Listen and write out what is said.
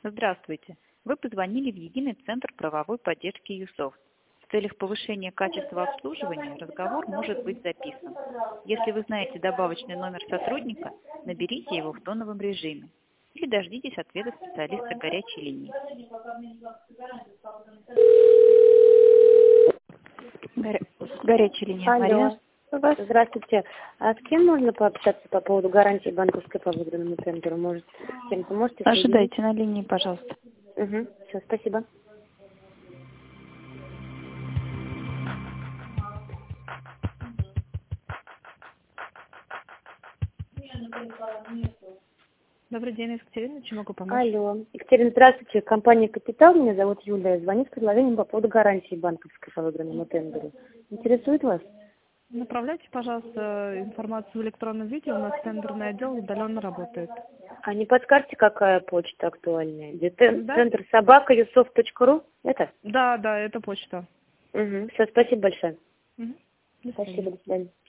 Здравствуйте. Вы позвонили в Единый центр правовой поддержки ЮСОФТ. В целях повышения качества обслуживания разговор может быть записан. Если вы знаете добавочный номер сотрудника, наберите его в тоновом режиме или дождитесь ответа специалиста горячей линии. Горячая линия. Алло. Здравствуйте. А с кем можно пообщаться по поводу гарантии банковской по выигранному тендеру? Может, с кем-то можете соединить? Ожидайте на линии, пожалуйста. Угу. Все, спасибо. Добрый день, Екатерина. Чем могу помочь? Алло. Екатерина, здравствуйте. Компания «Капитал». Меня зовут Юлия. Звоню с предложением по поводу гарантии банковской по выигранному тендеру. Интересует вас? Направляйте, пожалуйста, информацию в электронном виде. У нас тендерный отдел удаленно работает. А не подскажете, какая почта актуальная? Да? Центр собака.юсофт.ру? Это? Да, это почта. Угу. Все, спасибо большое. Угу. Спасибо, до свидания.